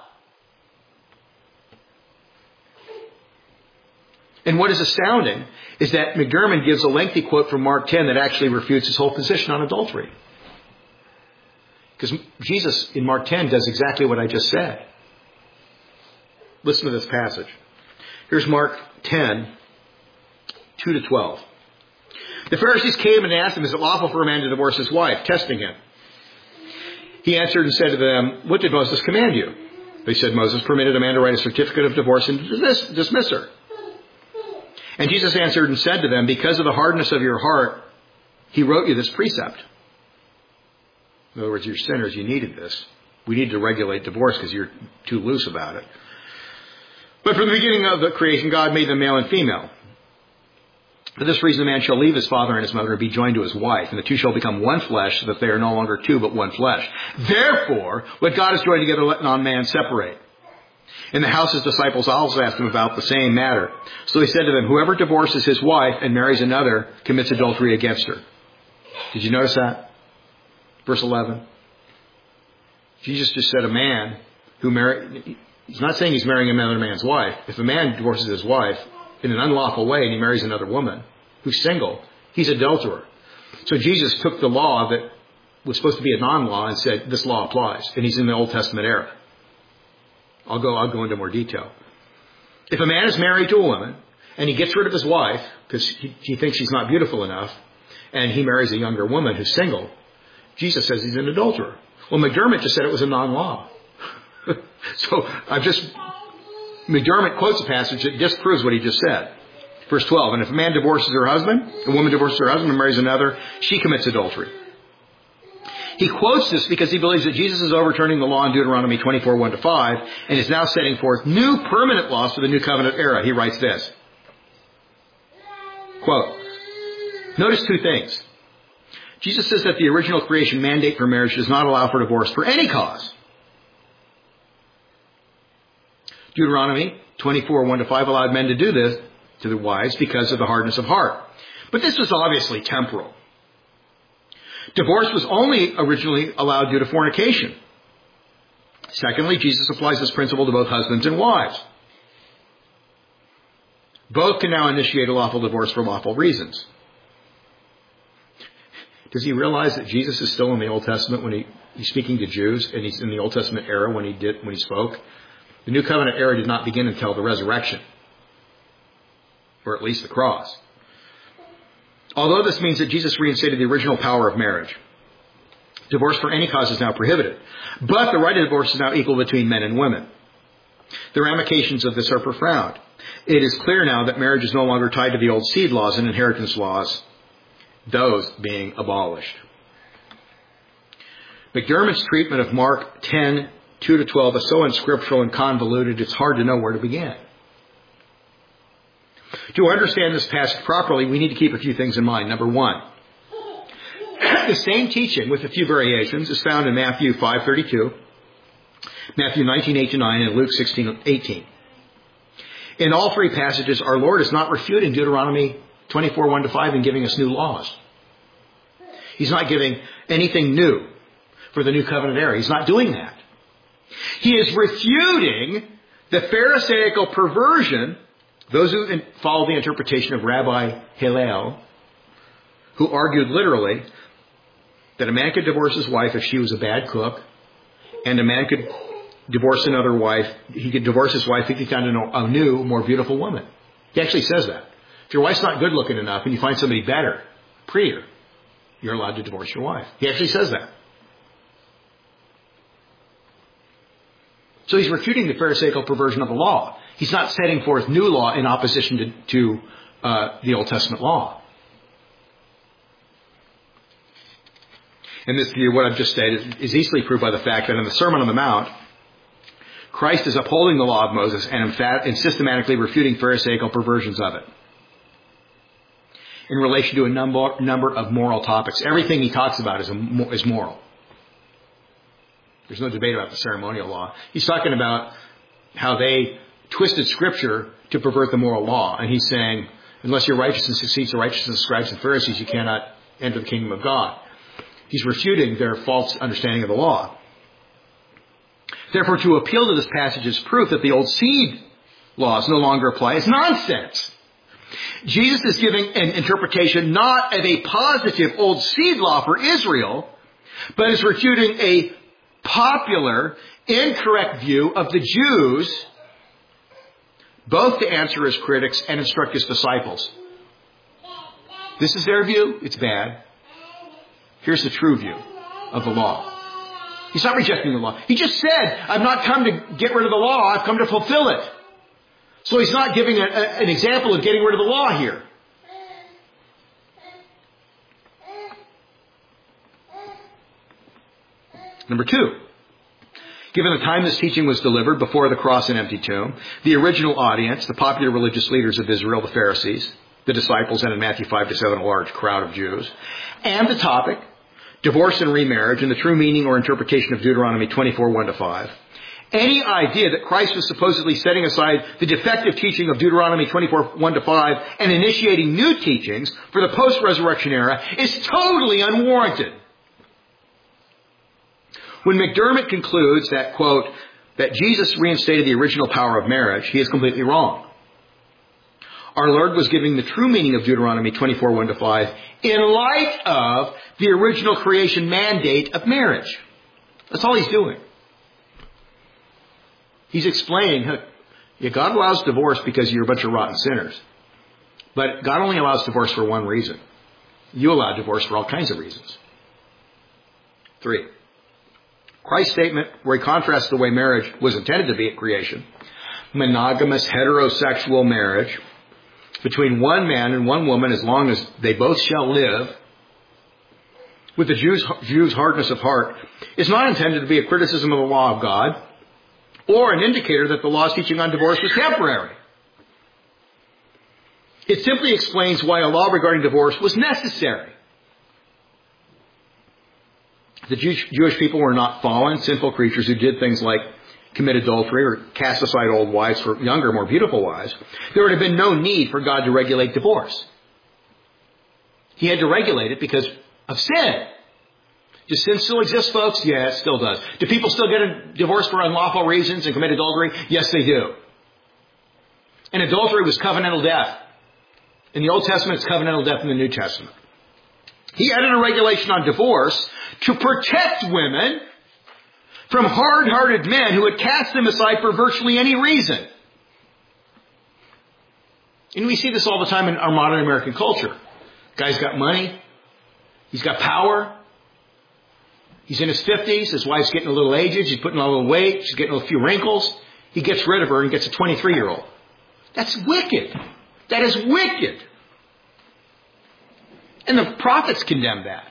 And what is astounding is that McDermott gives a lengthy quote from Mark 10 that actually refutes his whole position on adultery. Because Jesus in Mark 10 does exactly what I just said. Listen to this passage. Here's Mark 10, 2-12. The Pharisees came and asked him, is it lawful for a man to divorce his wife? Testing him. He answered and said to them, what did Moses command you? They said, Moses permitted a man to write a certificate of divorce and to dismiss her. And Jesus answered and said to them, because of the hardness of your heart, he wrote you this precept. In other words, you're sinners, you needed this. We need to regulate divorce because you're too loose about it. But from the beginning of the creation, God made them male and female. For this reason, a man shall leave his father and his mother and be joined to his wife, and the two shall become one flesh, so that they are no longer two, but one flesh. Therefore, what God has joined together, let not man separate. In the house, his disciples also asked him about the same matter. So he said to them, whoever divorces his wife and marries another commits adultery against her. Did you notice that? Verse 11. Jesus just said a man who married... He's not saying he's marrying another man's wife. If a man divorces his wife in an unlawful way and he marries another woman who's single, he's an adulterer. So Jesus took the law that was supposed to be a non-law and said, this law applies. And he's in the Old Testament era. I'll go into more detail. If a man is married to a woman and he gets rid of his wife because he thinks she's not beautiful enough and he marries a younger woman who's single, Jesus says he's an adulterer. Well, McDermott just said it was a non-law. So McDermott quotes a passage that disproves what he just said. Verse 12, and if a man divorces her husband, a woman divorces her husband and marries another, she commits adultery. He quotes this because he believes that Jesus is overturning the law in Deuteronomy 24, 1-5, and is now setting forth new permanent laws for the New Covenant era. He writes this, quote, notice two things. Jesus says that the original creation mandate for marriage does not allow for divorce for any cause. Deuteronomy 24, 1-5 allowed men to do this to their wives because of the hardness of heart. But this was obviously temporal. Divorce was only originally allowed due to fornication. Secondly, Jesus applies this principle to both husbands and wives. Both can now initiate a lawful divorce for lawful reasons. Does he realize that Jesus is still in the Old Testament when he's speaking to Jews, and he's in the Old Testament era when he spoke? The New Covenant era did not begin until the resurrection, or at least the cross. Although this means that Jesus reinstated the original power of marriage, divorce for any cause is now prohibited. But the right to divorce is now equal between men and women. The ramifications of this are profound. It is clear now that marriage is no longer tied to the old seed laws and inheritance laws, those being abolished. McDermott's treatment of Mark 10, 2-12 is so unscriptural and convoluted, it's hard to know where to begin. To understand this passage properly, we need to keep a few things in mind. Number one, the same teaching with a few variations is found in Matthew 5:32, Matthew 19:8-9, and Luke 16:18. In all three passages, our Lord is not refuting Deuteronomy 24, 1-5 and giving us new laws. He's not giving anything new for the New Covenant era. He's not doing that. He is refuting the Pharisaical perversion, those who follow the interpretation of Rabbi Hillel, who argued literally that a man could divorce his wife if she was a bad cook, and a man could divorce another wife. He could divorce his wife if he found a new, more beautiful woman. He actually says that. If your wife's not good looking enough and you find somebody better, prettier, you're allowed to divorce your wife. He actually says that. So he's refuting the Pharisaical perversion of the law. He's not setting forth new law in opposition to the Old Testament law. And this view, what I've just stated, is easily proved by the fact that in the Sermon on the Mount, Christ is upholding the law of Moses and systematically refuting Pharisaical perversions of it in relation to a number of moral topics. Everything he talks about is moral. There's no debate about the ceremonial law. He's talking about how they twisted Scripture to pervert the moral law. And he's saying, unless your righteousness exceeds the righteousness of scribes and Pharisees, you cannot enter the kingdom of God. He's refuting their false understanding of the law. Therefore, to appeal to this passage as proof that the old seed laws no longer apply is nonsense. Jesus is giving an interpretation not of a positive old seed law for Israel, but is refuting a popular, incorrect view of the Jews, both to answer his critics and instruct his disciples. This is their view. It's bad. Here's the true view of the law. He's not rejecting the law. He just said, I've not come to get rid of the law. I've come to fulfill it. So he's not giving an example of getting rid of the law here. Number two, given the time this teaching was delivered before the cross and empty tomb, the original audience, the popular religious leaders of Israel, the Pharisees, the disciples, and in Matthew 5-7, a large crowd of Jews, and the topic, divorce and remarriage, and the true meaning or interpretation of Deuteronomy 24, 1-5, any idea that Christ was supposedly setting aside the defective teaching of Deuteronomy 24, 1-5 and initiating new teachings for the post-resurrection era is totally unwarranted. When McDermott concludes that, quote, that Jesus reinstated the original power of marriage, he is completely wrong. Our Lord was giving the true meaning of Deuteronomy 24, 1-5 in light of the original creation mandate of marriage. That's all he's doing. He's explaining, God allows divorce because you're a bunch of rotten sinners. But God only allows divorce for one reason. You allow divorce for all kinds of reasons. 3. Christ's statement, where he contrasts the way marriage was intended to be at creation, monogamous heterosexual marriage between one man and one woman as long as they both shall live, with the Jews' hardness of heart is not intended to be a criticism of the law of God or an indicator that the law's teaching on divorce was temporary. It simply explains why a law regarding divorce was necessary. The Jewish people were not fallen, sinful creatures who did things like commit adultery or cast aside old wives for younger, more beautiful wives. There would have been no need for God to regulate divorce. He had to regulate it because of sin. Does sin still exist, folks? Yeah, it still does. Do people still get a divorce for unlawful reasons and commit adultery? Yes, they do. And adultery was covenantal death. In the Old Testament, it's covenantal death in the New Testament. He added a regulation on divorce to protect women from hard-hearted men who would cast them aside for virtually any reason. And we see this all the time in our modern American culture. Guy's got money. He's got power. He's in his 50s. His wife's getting a little aged. She's putting on a little weight. She's getting a few wrinkles. He gets rid of her and gets a 23-year-old. That's wicked. That is wicked. And the prophets condemn that.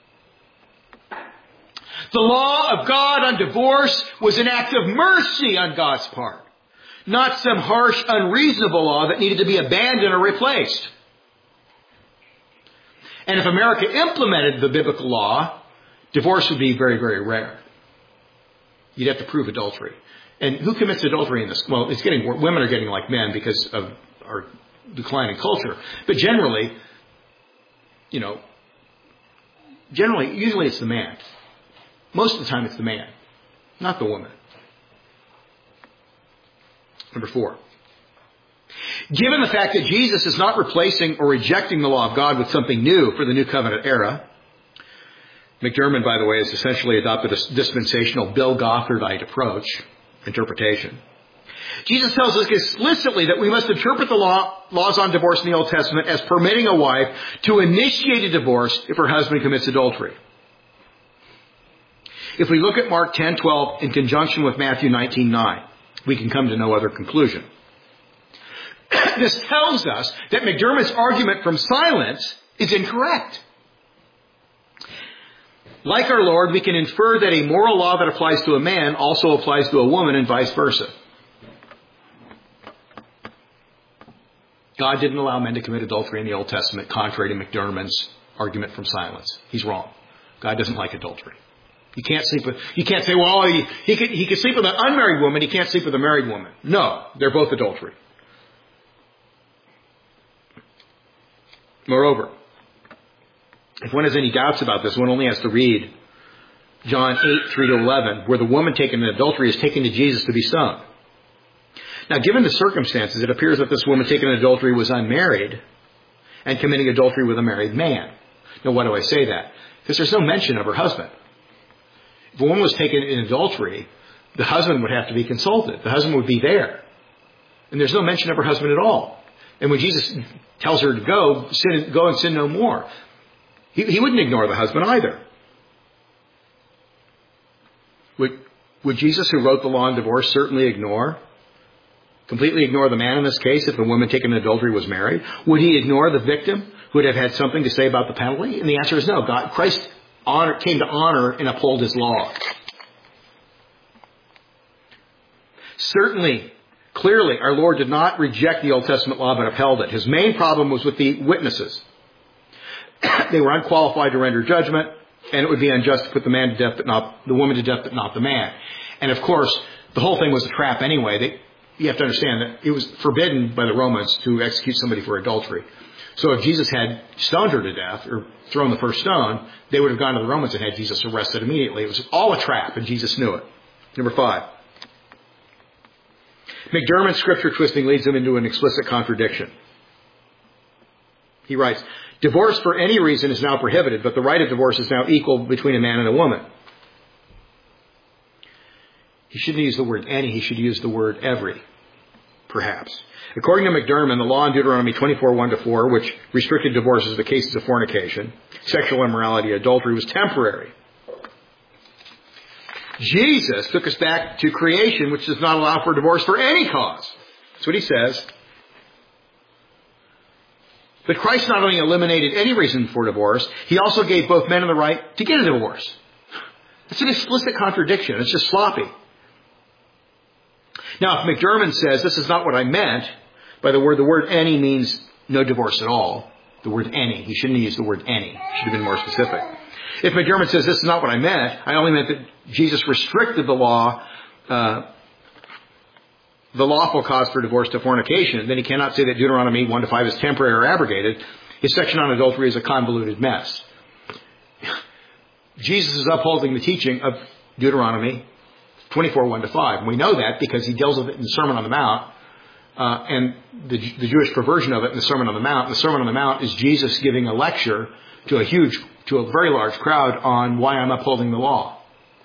The law of God on divorce was an act of mercy on God's part, not some harsh, unreasonable law that needed to be abandoned or replaced. And if America implemented the biblical law, divorce would be very, very rare. You'd have to prove adultery. And who commits adultery in this? Well, women are getting like men because of our declining culture. But generally, usually it's the man. Most of the time it's the man, not the woman. Number 4. Given the fact that Jesus is not replacing or rejecting the law of God with something new for the New Covenant era, McDermott, by the way, has essentially adopted a dispensational Bill Gothardite approach, interpretation. Jesus tells us explicitly that we must interpret the laws on divorce in the Old Testament as permitting a wife to initiate a divorce if her husband commits adultery. If we look at Mark 10:12 in conjunction with Matthew 19:9, we can come to no other conclusion. This tells us that McDermott's argument from silence is incorrect. Like our Lord, we can infer that a moral law that applies to a man also applies to a woman and vice versa. God didn't allow men to commit adultery in the Old Testament, contrary to McDermott's argument from silence. He's wrong. God doesn't like adultery. You can't say, well, he could sleep with an unmarried woman, he can't sleep with a married woman. No, they're both adultery. Moreover, if one has any doubts about this, one only has to read John 8:3-11, where the woman taken in adultery is taken to Jesus to be stoned. Now, given the circumstances, it appears that this woman taken in adultery was unmarried and committing adultery with a married man. Now, why do I say that? Because there's no mention of her husband. If a woman was taken in adultery, the husband would have to be consulted. The husband would be there. And there's no mention of her husband at all. And when Jesus tells her to go and sin no more, he wouldn't ignore the husband either. Would Jesus, who wrote the law on divorce, completely ignore the man in this case if the woman taken in adultery was married? Would he ignore the victim who would have had something to say about the penalty? And the answer is no. Christ came to honor and uphold his law. Certainly, clearly, our Lord did not reject the Old Testament law but upheld it. His main problem was with the witnesses. They were unqualified to render judgment, and it would be unjust to put the man to death, but not the woman to death, but not the man. And of course, the whole thing was a trap anyway. You have to understand that it was forbidden by the Romans to execute somebody for adultery. So if Jesus had stoned her to death or thrown the first stone, they would have gone to the Romans and had Jesus arrested immediately. It was all a trap, and Jesus knew it. Number 5. McDermott's scripture twisting leads him into an explicit contradiction. He writes, divorce for any reason is now prohibited, but the right of divorce is now equal between a man and a woman. He shouldn't use the word any, he should use the word every, perhaps. According to McDermott, the law in Deuteronomy 24:1-4, which restricted divorces to the cases of fornication, sexual immorality, adultery, was temporary. Jesus took us back to creation, which does not allow for divorce for any cause. That's what he says. But Christ not only eliminated any reason for divorce, he also gave both men the right to get a divorce. It's an explicit contradiction. It's just sloppy. Now, if McDermott says, this is not what I meant, by the word any means no divorce at all. The word any. He shouldn't have used the word any. He should have been more specific. If McDermott says, this is not what I meant, I only meant that Jesus restricted the lawful cause for divorce to fornication, then he cannot say that Deuteronomy 1-5 is temporary or abrogated. His section on adultery is a convoluted mess. Jesus is upholding the teaching of Deuteronomy 24:1-5. And we know that because he deals with it in the Sermon on the Mount, and the Jewish perversion of it in the Sermon on the Mount. The Sermon on the Mount is Jesus giving a lecture to a very large crowd on why I'm upholding the law.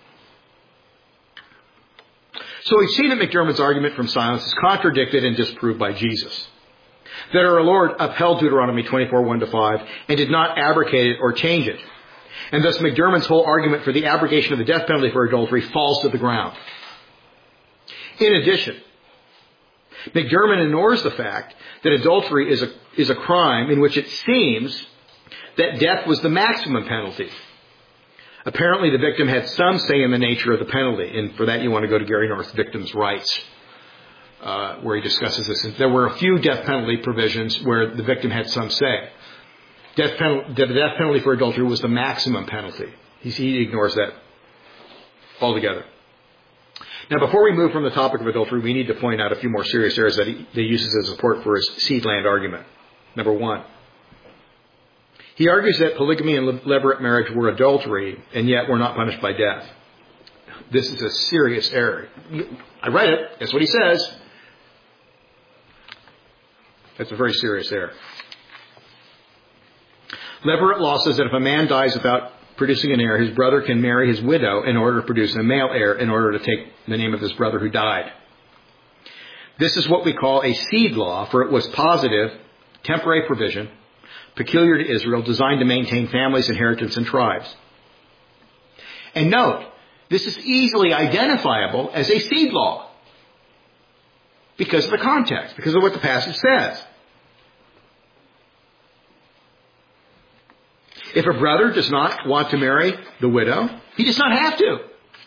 So we've seen that McDermott's argument from silence is contradicted and disproved by Jesus. That our Lord upheld Deuteronomy 24:1-5 and did not abrogate it or change it. And thus McDermott's whole argument for the abrogation of the death penalty for adultery falls to the ground. In addition, McDermott ignores the fact that adultery is a crime in which it seems that death was the maximum penalty. Apparently the victim had some say in the nature of the penalty. And for that you want to go to Gary North's Victims' Rights, where he discusses this. And there were a few death penalty provisions where the victim had some say. The death penalty for adultery was the maximum penalty. He ignores that altogether. Now, before we move from the topic of adultery, we need to point out a few more serious errors that he uses as support for his seed-land argument. Number one, he argues that polygamy and levirate marriage were adultery, and yet were not punished by death. This is a serious error. I read it. That's what he says. That's a very serious error. Levirate law says that if a man dies without producing an heir, his brother can marry his widow in order to produce a male heir in order to take the name of his brother who died. This is what we call a seed law, for it was positive, temporary provision, peculiar to Israel, designed to maintain families, inheritance, and tribes. And note, this is easily identifiable as a seed law because of the context, because of what the passage says. If a brother does not want to marry the widow, he does not have to.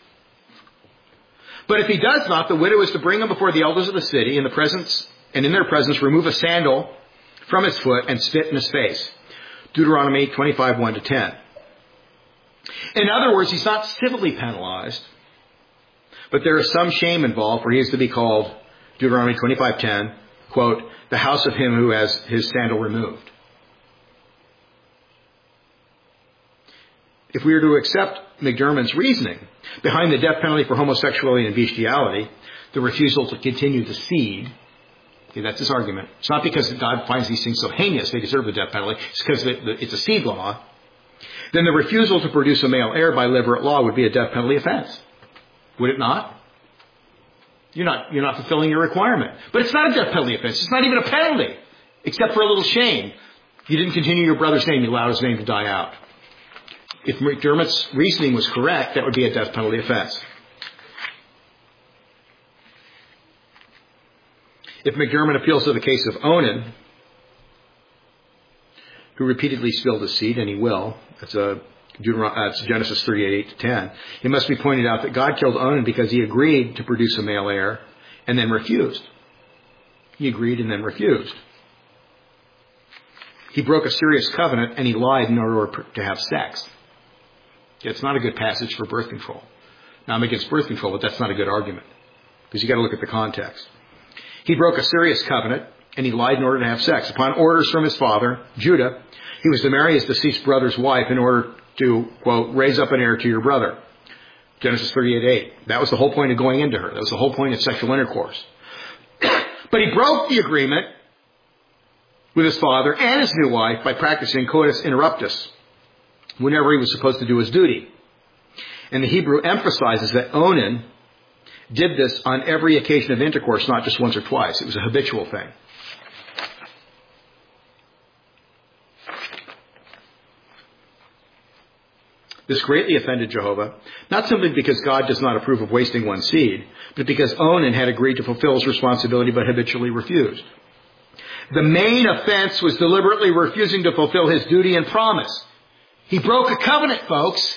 But if he does not, the widow is to bring him before the elders of the city in their presence remove a sandal from his foot and spit in his face. Deuteronomy 25:1-10. In other words, he's not civilly penalized, but there is some shame involved, for he is to be called, Deuteronomy 25:10, quote, the house of him who has his sandal removed. If we are to accept McDermott's reasoning behind the death penalty for homosexuality and bestiality, the refusal to continue the seed, okay, that's his argument. It's not because God finds these things so heinous they deserve the death penalty. It's because it's a seed law. Then the refusal to produce a male heir by levirate law would be a death penalty offense. Would it not? You're not fulfilling your requirement. But it's not a death penalty offense. It's not even a penalty, except for a little shame. You didn't continue your brother's name. You allowed his name to die out. If McDermott's reasoning was correct, that would be a death penalty offense. If McDermott appeals to the case of Onan, who repeatedly spilled his seed, and he will, it's Genesis 38:8-10, it must be pointed out that God killed Onan because he agreed to produce a male heir and then refused. He agreed and then refused. He broke a serious covenant and he lied in order to have sex. It's not a good passage for birth control. Now, I'm against birth control, but that's not a good argument because you've got to look at the context. He broke a serious covenant and he lied in order to have sex. Upon orders from his father, Judah, he was to marry his deceased brother's wife in order to, quote, raise up an heir to your brother. Genesis 38:8. That was the whole point of going into her. That was the whole point of sexual intercourse. But he broke the agreement with his father and his new wife by practicing coitus interruptus whenever he was supposed to do his duty. And the Hebrew emphasizes that Onan did this on every occasion of intercourse, not just once or twice. It was a habitual thing. This greatly offended Jehovah, not simply because God does not approve of wasting one's seed, but because Onan had agreed to fulfill his responsibility but habitually refused. The main offense was deliberately refusing to fulfill his duty and promise. He broke a covenant, folks.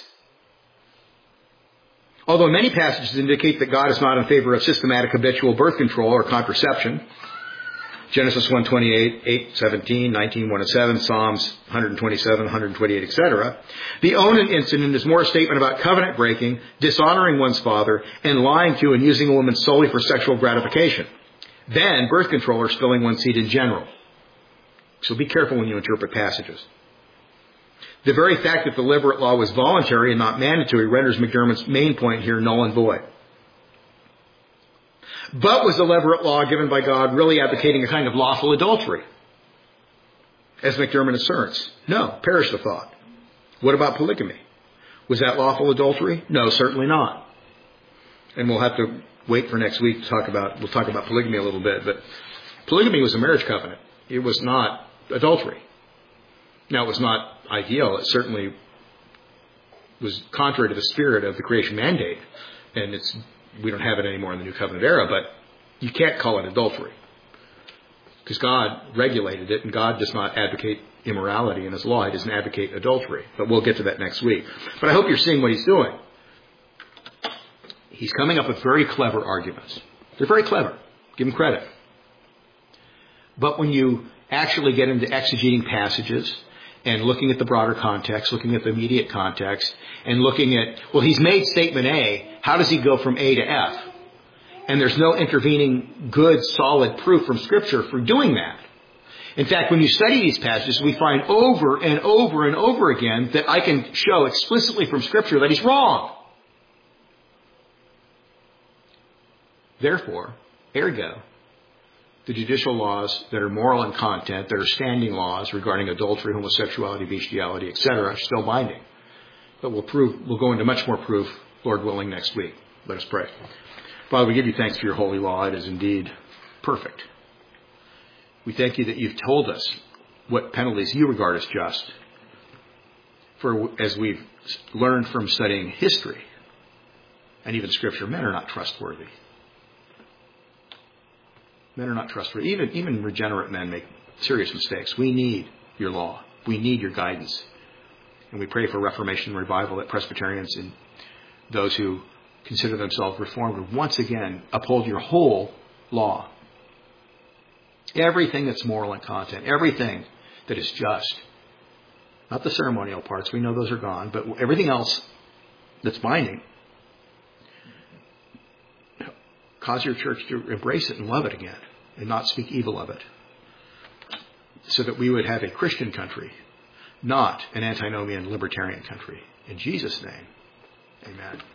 Although many passages indicate that God is not in favor of systematic habitual birth control or contraception. Genesis 1:28, 8:17, 19:1-7, Psalms 127, 128, etc. The Onan incident is more a statement about covenant breaking, dishonoring one's father, and lying to and using a woman solely for sexual gratification than birth control or spilling one's seed in general. So be careful when you interpret passages. The very fact that the Levirate law was voluntary and not mandatory renders McDermott's main point here null and void. But was the Levirate law given by God really advocating a kind of lawful adultery? As McDermott asserts. No, perish the thought. What about polygamy? Was that lawful adultery? No, certainly not. And we'll have to wait for next week to talk about polygamy a little bit, but polygamy was a marriage covenant. It was not adultery. Now, it was not ideal. It certainly was contrary to the spirit of the creation mandate, and we don't have it anymore in the New Covenant era, but you can't call it adultery because God regulated it, and God does not advocate immorality in his law. He doesn't advocate adultery, but we'll get to that next week. But I hope you're seeing what he's doing. He's coming up with very clever arguments. They're very clever. Give him credit. But when you actually get into exegeting passages and looking at the broader context, looking at the immediate context, and looking at, well, he's made statement A. How does he go from A to F? And there's no intervening good, solid proof from Scripture for doing that. In fact, when you study these passages, we find over and over and over again that I can show explicitly from Scripture that he's wrong. Therefore, ergo, the judicial laws that are moral in content, that are standing laws regarding adultery, homosexuality, bestiality, etc., are still binding. But we'll go into much more proof, Lord willing, next week. Let us pray. Father, we give you thanks for your holy law. It is indeed perfect. We thank you that you've told us what penalties you regard as just. For as we've learned from studying history and even Scripture, men are not trustworthy. Men are not trustworthy. Even regenerate men make serious mistakes. We need your law. We need your guidance. And we pray for reformation and revival that Presbyterians and those who consider themselves Reformed would once again uphold your whole law. Everything that's moral in content. Everything that is just. Not the ceremonial parts. We know those are gone. But everything else that's binding. Cause your church to embrace it and love it again and not speak evil of it so that we would have a Christian country, not an antinomian libertarian country. In Jesus' name, amen.